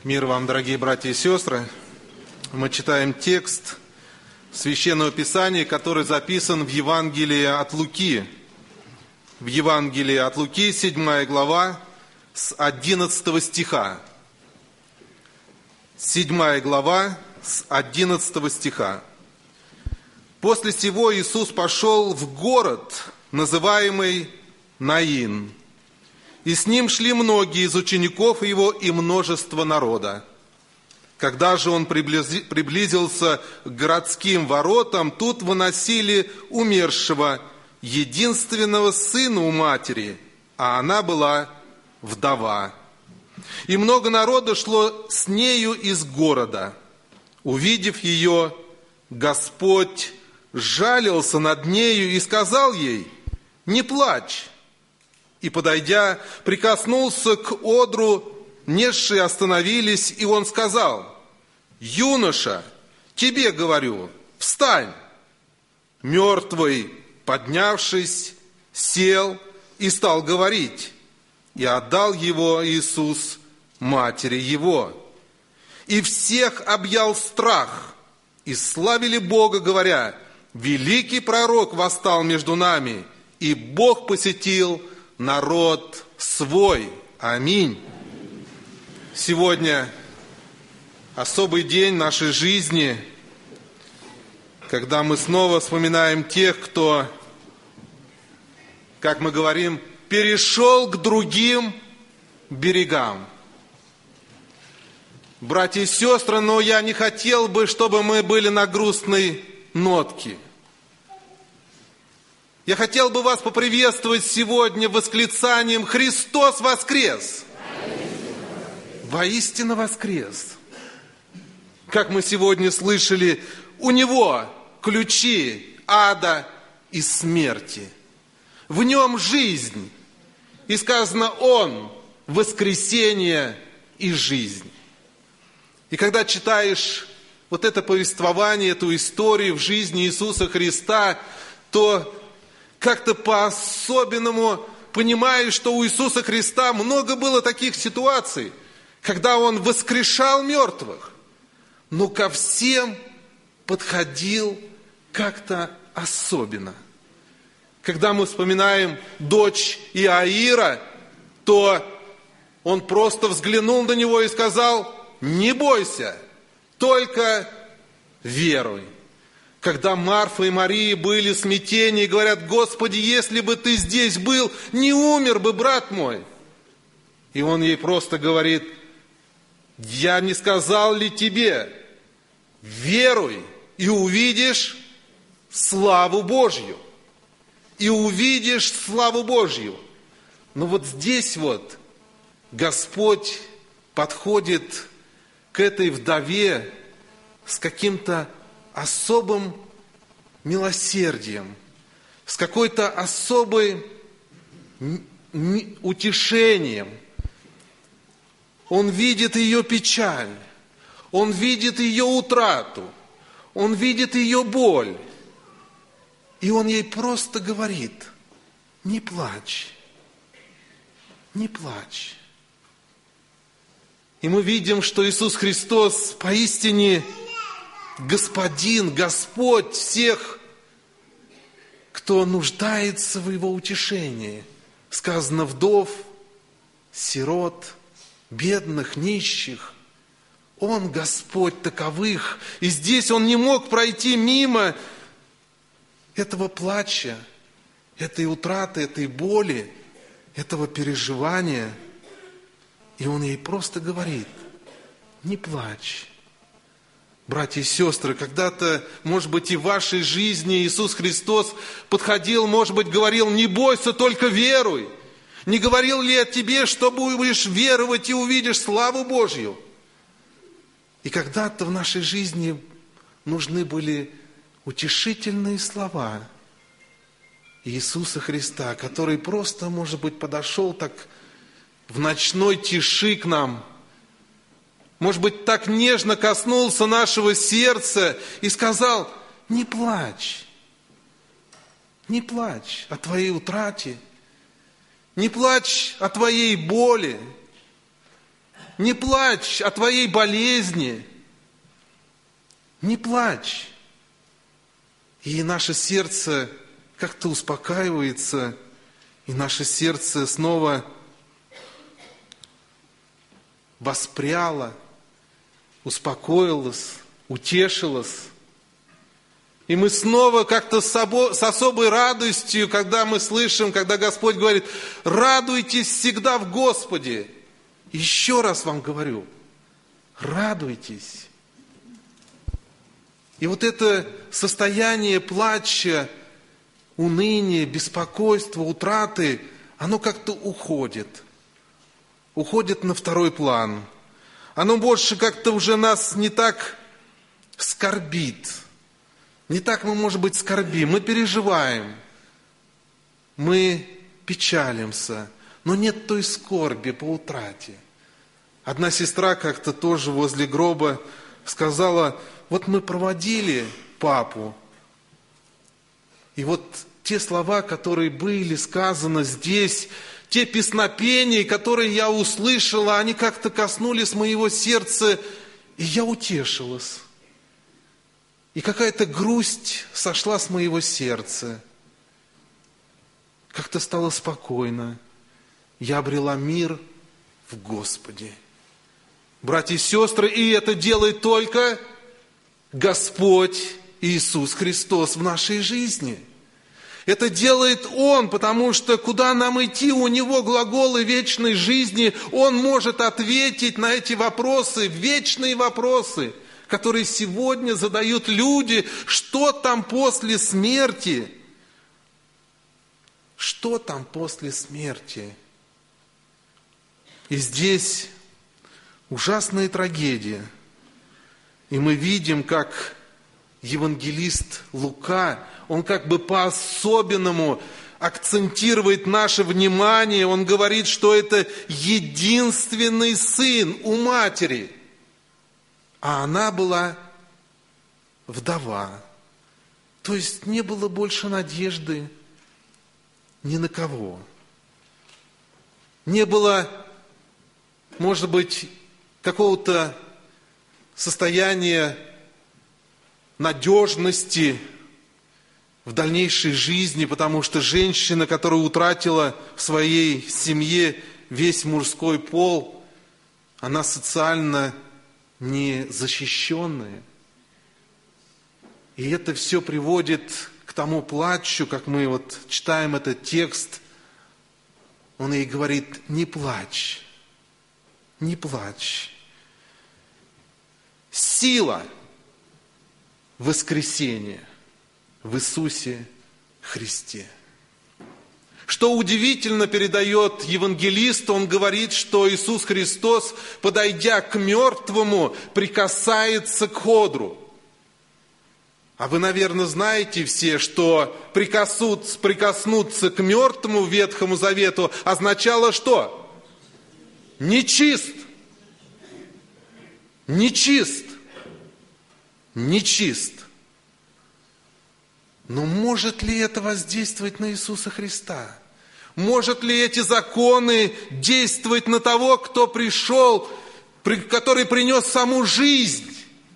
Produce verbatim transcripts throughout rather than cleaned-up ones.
Мир вам, дорогие братья и сестры. Мы читаем текст Священного Писания, который записан в Евангелии от Луки. В Евангелии от Луки, седьмая глава, с одиннадцатого стиха. Седьмая глава, с одиннадцатого стиха. «После сего Иисус пошел в город, называемый Наин. И с ним шли многие из учеников его и множество народа. Когда же он приблизился к городским воротам, тут выносили умершего, единственного сына у матери, а она была вдова. И много народа шло с нею из города. Увидев ее, Господь жалился над нею и сказал ей: „Не плачь!“ И, подойдя, прикоснулся к одру, несшие остановились, и он сказал: „Юноша, тебе говорю, встань!“ Мертвый, поднявшись, сел и стал говорить, и отдал его Иисус матери его. И всех объял страх, и славили Бога, говоря: „Великий пророк восстал между нами, и Бог посетил народ свой“. Аминь. Сегодня особый день нашей жизни, когда мы снова вспоминаем тех, кто, как мы говорим, перешел к другим берегам. Братья и сестры, но я не хотел бы, чтобы мы были на грустной нотке. Я хотел бы вас поприветствовать сегодня восклицанием: «Христос воскрес!» Воистину воскрес. Как мы сегодня слышали, у Него ключи ада и смерти. В Нем жизнь. И сказано: Он – воскресение и жизнь. И когда читаешь вот это повествование, эту историю в жизни Иисуса Христа, то как-то по-особенному понимаешь, что у Иисуса Христа много было таких ситуаций, когда Он воскрешал мертвых, но ко всем подходил как-то особенно. Когда мы вспоминаем дочь Иаира, то Он просто взглянул на него и сказал: „Не бойся, только веруй“. Когда Марфа и Мария были в смятении и говорят: „Господи, если бы Ты здесь был, не умер бы брат мой“. И Он ей просто говорит: „Я не сказал ли тебе, веруй, и увидишь славу Божью“. И увидишь славу Божью. Но вот здесь вот Господь подходит к этой вдове с каким-то особым милосердием, с какой-то особым утешением. Он видит ее печаль, Он видит ее утрату, Он видит ее боль. И Он ей просто говорит: „Не плачь, не плачь“. И мы видим, что Иисус Христос поистине Господин, Господь всех, кто нуждается в Его утешении. Сказано: вдов, сирот, бедных, нищих. Он Господь таковых. И здесь Он не мог пройти мимо этого плача, этой утраты, этой боли, этого переживания. И Он ей просто говорит: „Не плачь“. Братья и сестры, когда-то, может быть, и в вашей жизни Иисус Христос подходил, может быть, говорил: „Не бойся, только веруй“. Не говорил ли о тебе, что будешь веровать и увидишь славу Божью? И когда-то в нашей жизни нужны были утешительные слова Иисуса Христа, который просто, может быть, подошел так в ночной тиши к нам, может быть, так нежно коснулся нашего сердца и сказал: „Не плачь, не плачь о твоей утрате, не плачь о твоей боли, не плачь о твоей болезни. Не плачь. И наше сердце как-то успокаивается, и наше сердце снова воспряло, успокоилось, утешилось. И мы снова как-то с, собой, с особой радостью, когда мы слышим, когда Господь говорит: радуйтесь всегда в Господе. Еще раз вам говорю, радуйтесь. И вот это состояние плача, уныния, беспокойства, утраты, оно как-то уходит. Уходит на второй план. Оно больше как-то уже нас не так скорбит. Не так мы, может быть, скорбим. Мы переживаем. Мы печалимся. Но нет той скорби по утрате. Одна сестра как-то тоже возле гроба сказала: вот мы проводили папу, и вот те слова, которые были сказаны здесь, те песнопения, которые я услышала, они как-то коснулись моего сердца, и я утешилась. И какая-то грусть сошла с моего сердца. Как-то стало спокойно. Я обрела мир в Господе. Братья и сестры, и это делает только Господь Иисус Христос в нашей жизни. Это делает Он, потому что куда нам идти, у Него глаголы вечной жизни. Он может ответить на эти вопросы, вечные вопросы, которые сегодня задают люди. Что там после смерти? Что там после смерти? И здесь ужасная трагедия. И мы видим, как евангелист Лука, он как бы по-особенному акцентирует наше внимание. Он говорит, что это единственный сын у матери. А она была вдова. То есть не было больше надежды ни на кого. Не было, может быть, какого-то состояния надежности в дальнейшей жизни, потому что женщина, которая утратила в своей семье весь мужской пол, она социально незащищенная. И это все приводит к тому плачу, как мы вот читаем этот текст. Он ей говорит: не плачь, не плачь. Сила воскресения в Иисусе Христе. Что удивительно передает евангелист, он говорит, что Иисус Христос, подойдя к мертвому, прикасается к ходру. А вы, наверное, знаете все, что прикоснуться, прикоснуться к мертвому в Ветхому Завету означало что? Нечист. Нечист. Нечист. Но может ли это воздействовать на Иисуса Христа? Может ли эти законы действовать на того, кто пришел, который принес саму жизнь?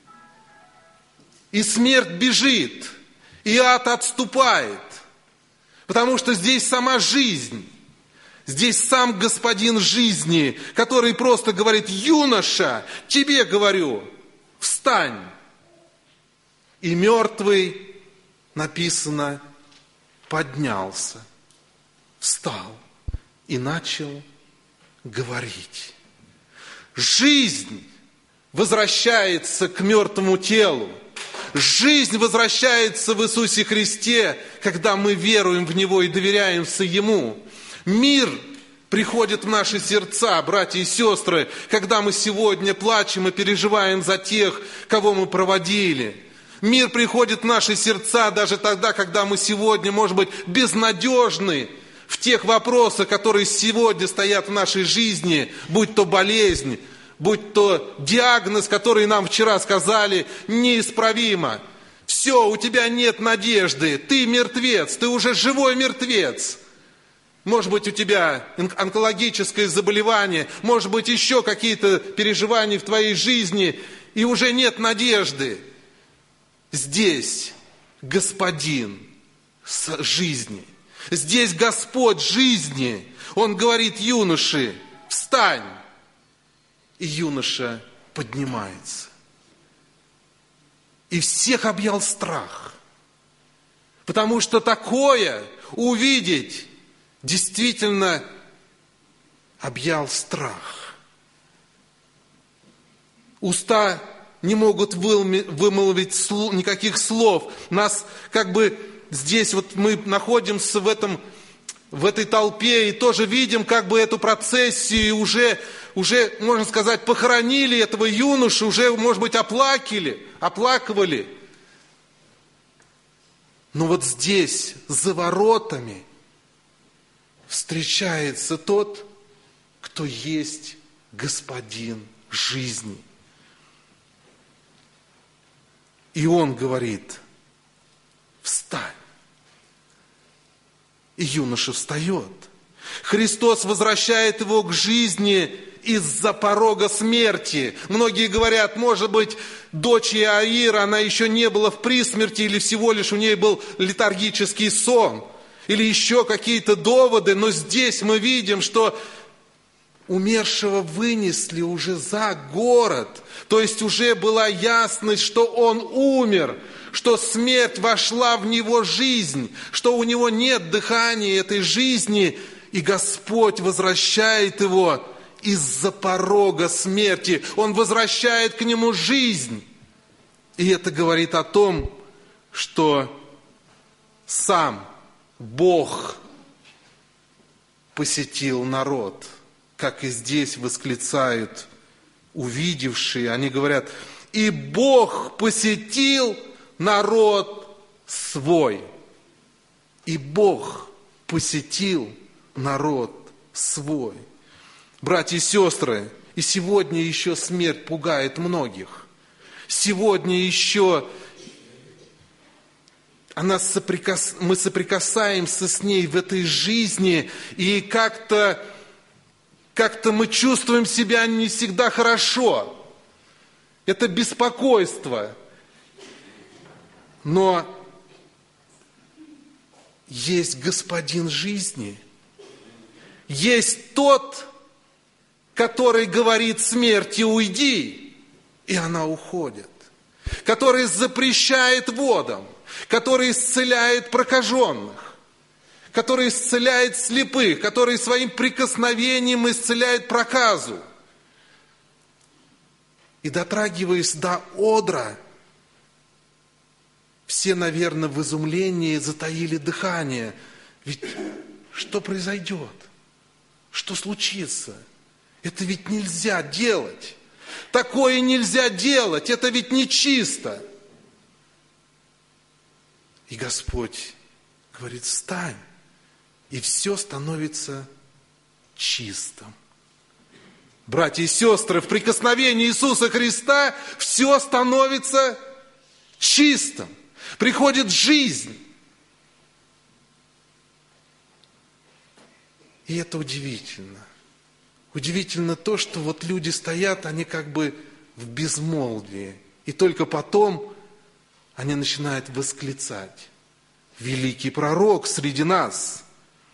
И смерть бежит, и ад отступает. Потому что здесь сама жизнь. Здесь сам Господин жизни, который просто говорит: юноша, тебе говорю, встань. И мертвый, написано, поднялся, встал и начал говорить. Жизнь возвращается к мертвому телу. Жизнь возвращается в Иисусе Христе, когда мы веруем в Него и доверяемся Ему. Мир приходит в наши сердца, братья и сестры, когда мы сегодня плачем и переживаем за тех, кого мы проводили. Мир приходит в наши сердца даже тогда, когда мы сегодня, может быть, безнадежны в тех вопросах, которые сегодня стоят в нашей жизни, будь то болезнь, будь то диагноз, который нам вчера сказали, неисправимо. Все, у тебя нет надежды, ты мертвец, ты уже живой мертвец. Может быть, у тебя онкологическое заболевание, может быть, еще какие-то переживания в твоей жизни, и уже нет надежды. Здесь Господин жизни. Здесь Господь жизни. Он говорит юноше: встань. И юноша поднимается. И всех объял страх. Потому что такое увидеть действительно объял страх. Уста не могут вымолвить никаких слов. Нас как бы здесь вот мы находимся в этом, в этой толпе и тоже видим как бы эту процессию, и уже, уже, можно сказать, похоронили этого юношу, уже, может быть, оплакали, оплакивали. Но вот здесь, за воротами, встречается тот, кто есть Господин жизни. И он говорит: встань. И юноша встает. Христос возвращает его к жизни из-за порога смерти. Многие говорят, может быть, дочь Иаира, она еще не была в присмерти, или всего лишь у ней был летаргический сон, или еще какие-то доводы. Но здесь мы видим, что умершего вынесли уже за город. То есть уже была ясность, что он умер, что смерть вошла в него жизнь, что у него нет дыхания этой жизни, и Господь возвращает его из-за порога смерти. Он возвращает к нему жизнь. И это говорит о том, что сам Бог посетил народ. Как и здесь восклицают увидевшие, они говорят: и Бог посетил народ свой. И Бог посетил народ свой. Братья и сестры, и сегодня еще смерть пугает многих. Сегодня еще она соприкас... мы соприкасаемся с ней в этой жизни, и как-то Как-то мы чувствуем себя не всегда хорошо. Это беспокойство. Но есть Господин жизни. Есть тот, который говорит смерти: уйди, и она уходит. Который запрещает водам, который исцеляет прокаженных, который исцеляет слепых, который своим прикосновением исцеляет проказу. И дотрагиваясь до одра, все, наверное, в изумлении затаили дыхание. Ведь что произойдет? Что случится? Это ведь нельзя делать. Такое нельзя делать. Это ведь нечисто. И Господь говорит: встань. И все становится чистым. Братья и сестры, в прикосновении Иисуса Христа все становится чистым. Приходит жизнь. И это удивительно. Удивительно то, что вот люди стоят, они как бы в безмолвии. И только потом они начинают восклицать: великий пророк среди нас.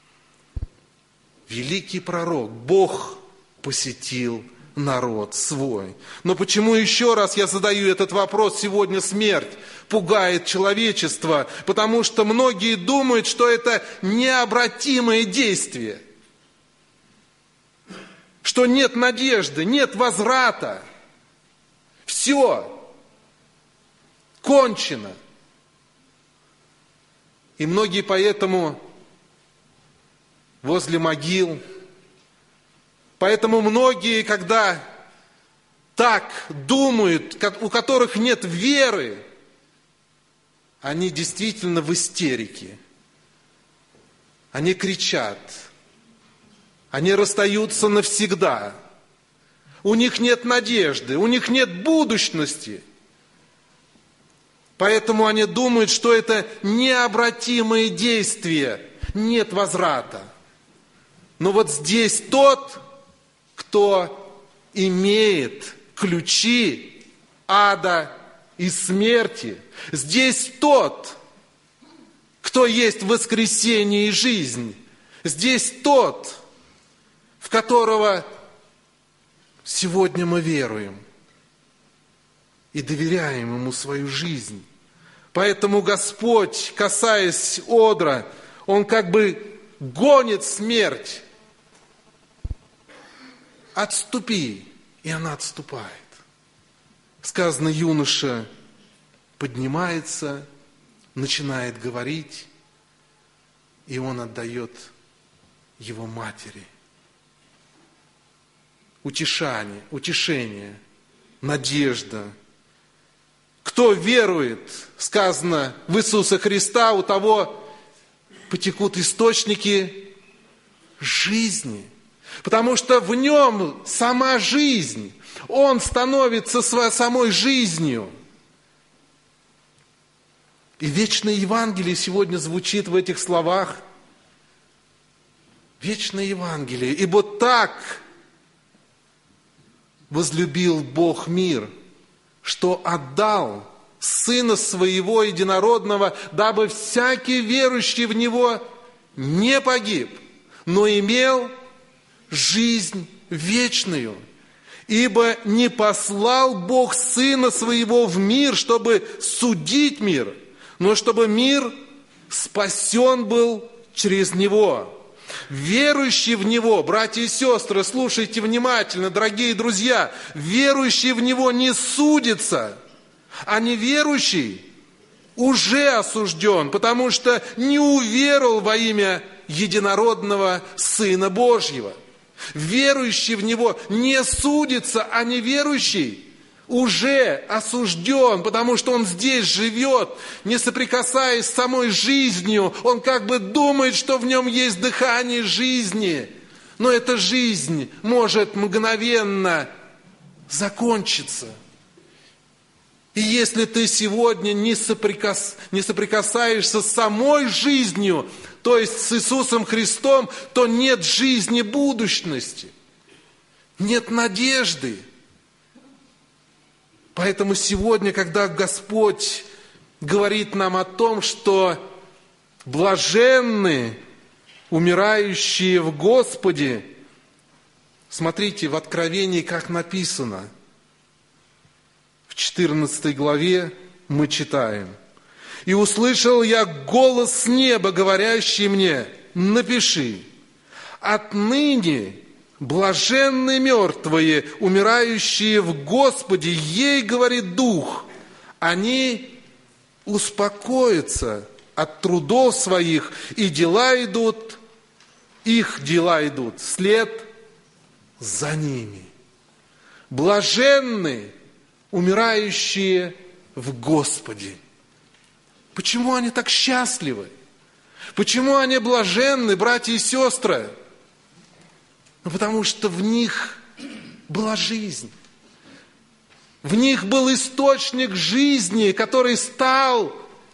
Великий пророк, Бог посетил народ свой. Но почему, еще раз я задаю этот вопрос, сегодня смерть пугает человечество? Потому что многие думают, что это необратимое действие, что нет надежды, нет возврата. Все кончено. И многие поэтому возле могил. Поэтому многие, когда так думают, у которых нет веры, они действительно в истерике. Они кричат. Они расстаются навсегда. У них нет надежды, у них нет будущности. Поэтому они думают, что это необратимые действия, нет возврата. Но вот здесь тот, кто имеет ключи ада и смерти. Здесь тот, кто есть воскресение и жизнь. Здесь тот, в которого сегодня мы веруем и доверяем Ему свою жизнь. Поэтому Господь, касаясь одра, Он как бы гонит смерть. Отступи, и она отступает. Сказано, юноша поднимается, начинает говорить, и он отдает его матери. Утешание, утешение, надежда. Кто верует, сказано, в Иисуса Христа, у того потекут источники жизни. Потому что в нем сама жизнь. Он становится самой жизнью. И вечное Евангелие сегодня звучит в этих словах. Вечное Евангелие. Ибо так возлюбил Бог мир, что отдал Сына Своего Единородного, дабы всякий верующий в Него не погиб, но имел жизнь вечную. Ибо не послал Бог Сына Своего в мир, чтобы судить мир, но чтобы мир спасен был через Него. Верующий в Него, братья и сестры, слушайте внимательно, дорогие друзья, верующий в Него не судится, а неверующий уже осужден, потому что не уверовал во имя единородного Сына Божьего. Верующий в Него не судится, а неверующий уже осужден, потому что он здесь живет, не соприкасаясь с самой жизнью. Он как бы думает, что в нем есть дыхание жизни, но эта жизнь может мгновенно закончиться. И если ты сегодня не, соприкас... не соприкасаешься с самой жизнью, то есть с Иисусом Христом, то нет жизни будущности, нет надежды. Поэтому сегодня, когда Господь говорит нам о том, что блаженны умирающие в Господе, смотрите, в Откровении, как написано, в четырнадцатой главе мы читаем: «И услышал я голос с неба, говорящий мне: напиши, отныне блаженны мертвые, умирающие в Господе, ей, говорит Дух, они успокоятся от трудов своих, и дела идут, их дела идут вслед за ними». Блаженны умирающие в Господе. Почему они так счастливы? Почему они блаженны, братья и сестры? Ну, потому что в них была жизнь. В них был источник жизни, который стал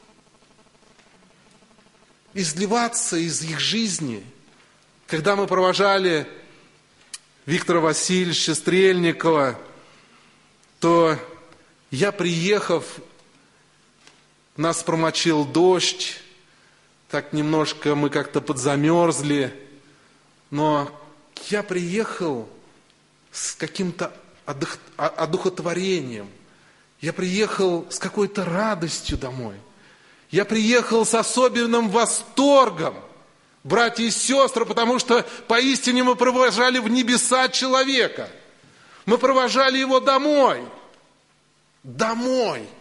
изливаться из их жизни. Когда мы провожали Виктора Васильевича Стрельникова, то я, приехав, нас промочил дождь, так немножко мы как-то подзамерзли, но я приехал с каким-то одухотворением, я приехал с какой-то радостью домой, я приехал с особенным восторгом, братья и сестры, потому что поистине мы провожали в небеса человека, мы провожали его домой, домой.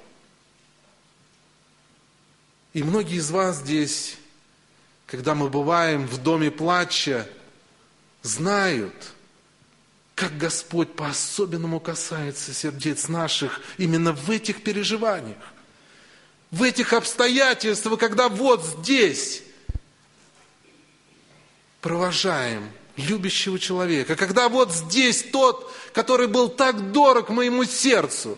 И многие из вас здесь, когда мы бываем в доме плача, знают, как Господь по-особенному касается сердец наших именно в этих переживаниях, в этих обстоятельствах, когда вот здесь провожаем любящего человека, когда вот здесь тот, который был так дорог моему сердцу,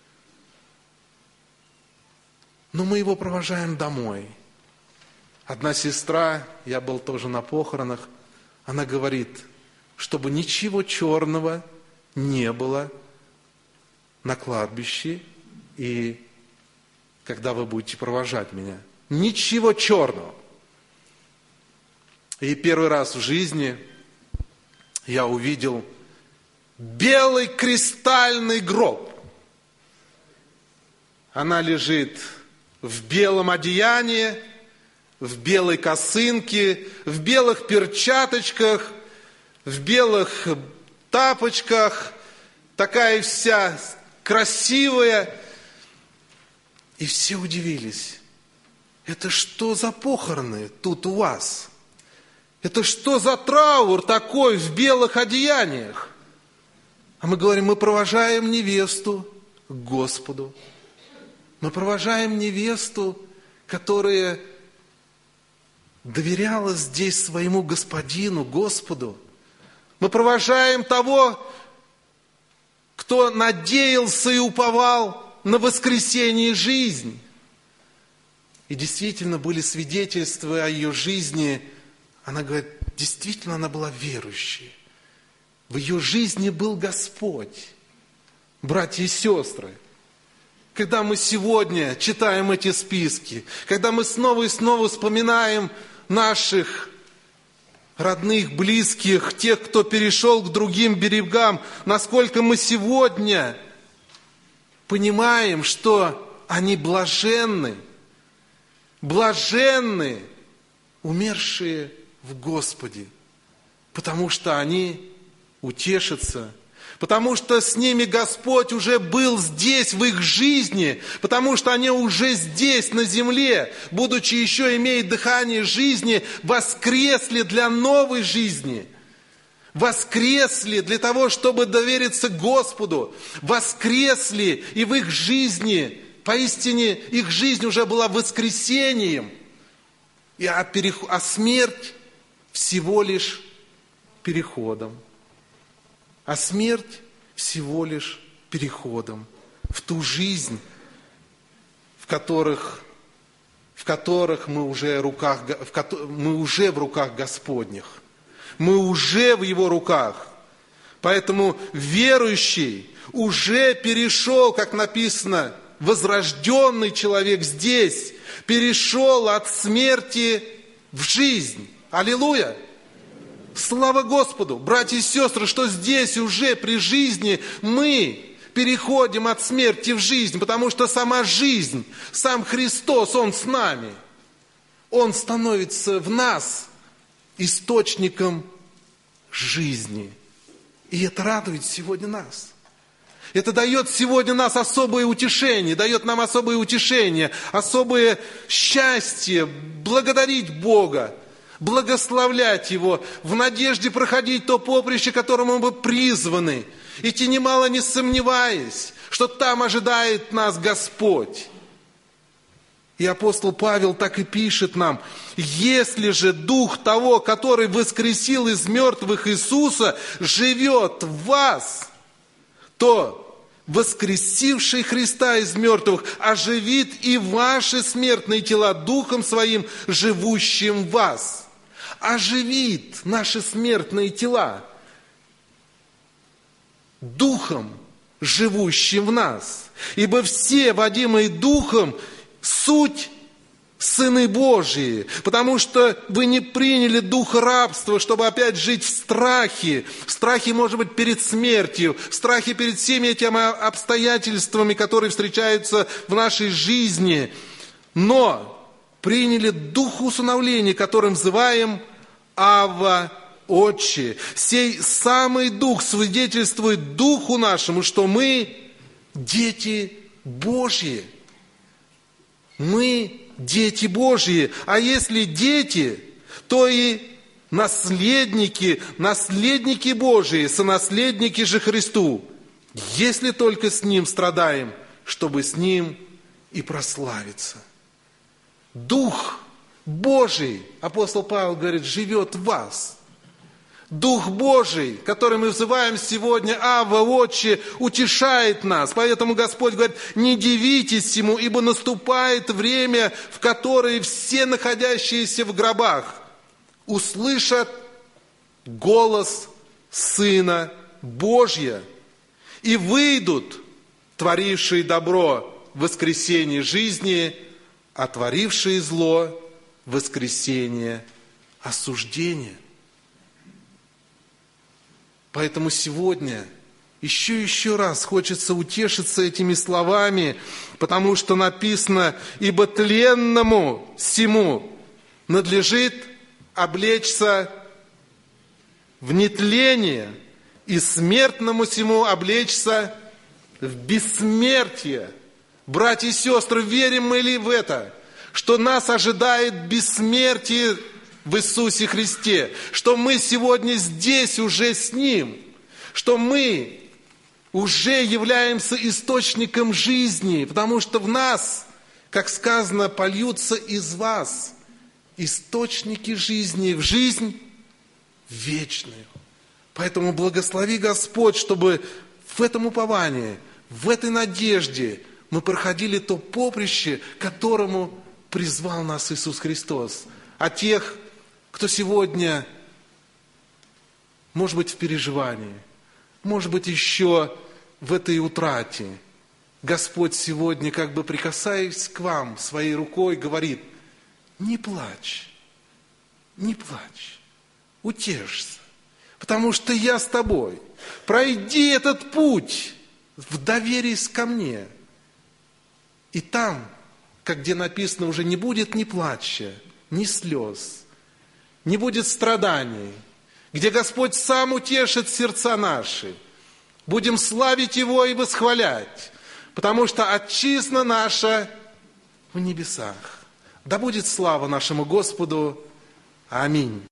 но мы его провожаем домой. Одна сестра, я был тоже на похоронах, она говорит, чтобы ничего черного не было на кладбище, и когда вы будете провожать меня. Ничего черного. И первый раз в жизни я увидел белый кристальный гроб. Она лежит в белом одеянии, в белой косынке, в белых перчаточках, в белых тапочках, такая вся красивая. И все удивились. Это что за похороны тут у вас? Это что за траур такой в белых одеяниях? А мы говорим, мы провожаем невесту к Господу. Мы провожаем невесту, которая доверяла здесь своему Господину, Господу. Мы провожаем того, кто надеялся и уповал на воскресение и жизнь. И действительно были свидетельства о ее жизни. Она говорит, действительно она была верующей. В ее жизни был Господь. Братья и сестры, когда мы сегодня читаем эти списки, когда мы снова и снова вспоминаем наших родных, близких, тех, кто перешел к другим берегам, насколько мы сегодня понимаем, что они блаженны, блаженны, умершие в Господе, потому что они утешатся, потому что с ними Господь уже был здесь, в их жизни, потому что они уже здесь, на земле, будучи еще имея дыхание жизни, воскресли для новой жизни, воскресли для того, чтобы довериться Господу, воскресли, и в их жизни, поистине, их жизнь уже была воскресением, и а, перех... а смерть всего лишь переходом. А смерть всего лишь переходом в ту жизнь, в которых, в которых мы, уже руках, в, мы уже в руках Господних. Мы уже в Его руках. Поэтому верующий уже перешел, как написано, возрожденный человек здесь, перешел от смерти в жизнь. Аллилуйя! Слава Господу! Братья и сестры, что здесь уже при жизни мы переходим от смерти в жизнь, потому что сама жизнь, сам Христос, Он с нами. Он становится в нас источником жизни. И это радует сегодня нас. Это дает сегодня нас особое утешение, дает нам особое утешение, особое счастье, благодарить Бога, благословлять Его, в надежде проходить то поприще, которому мы призваны, идти немало не сомневаясь, что там ожидает нас Господь. И апостол Павел так и пишет нам, если же Дух того, который воскресил из мертвых Иисуса, живет в вас, то воскресивший Христа из мертвых оживит и ваши смертные тела Духом Своим, живущим в вас. Оживит наши смертные тела Духом, живущим в нас. Ибо все, водимые Духом, суть сыны Божьи, потому что вы не приняли духа рабства, чтобы опять жить в страхе. В страхе, может быть, перед смертью, в страхе перед всеми этими обстоятельствами, которые встречаются в нашей жизни. Но приняли дух усыновления, которым взываем Авва, Отче. Сей самый Дух свидетельствует Духу нашему, что мы дети Божьи. Мы дети Божьи. А если дети, то и наследники, наследники Божьи, сонаследники же Христу, если только с Ним страдаем, чтобы с Ним и прославиться. Дух Божий, апостол Павел говорит, живет в вас. Дух Божий, который мы взываем сегодня, Авва, Отче, утешает нас. Поэтому Господь говорит, не дивитесь всему, ибо наступает время, в которое все находящиеся в гробах услышат голос Сына Божия, и выйдут, творившие добро в воскресенье жизни, а творившие зло в воскресенье осуждения. Поэтому сегодня еще и еще раз хочется утешиться этими словами, потому что написано: «Ибо тленному сему надлежит облечься в нетление, и смертному сему облечься в бессмертие». Братья и сестры, верим мы ли в это? Что нас ожидает бессмертие в Иисусе Христе, что мы сегодня здесь уже с Ним, что мы уже являемся источником жизни, потому что в нас, как сказано, польются из вас источники жизни, в жизнь вечную. Поэтому благослови Господь, чтобы в этом уповании, в этой надежде мы проходили то поприще, к которому призвал нас Иисус Христос. А тех, кто сегодня, может быть, в переживании, может быть, еще в этой утрате, Господь сегодня, как бы прикасаясь к вам своей рукой, говорит: не плачь, не плачь, утешься, потому что я с тобой. Пройди этот путь в доверии ко мне. И там, как где написано, уже не будет ни плача, ни слез, не будет страданий, где Господь сам утешит сердца наши. Будем славить Его и восхвалять, потому что отчизна наша в небесах. Да будет слава нашему Господу. Аминь.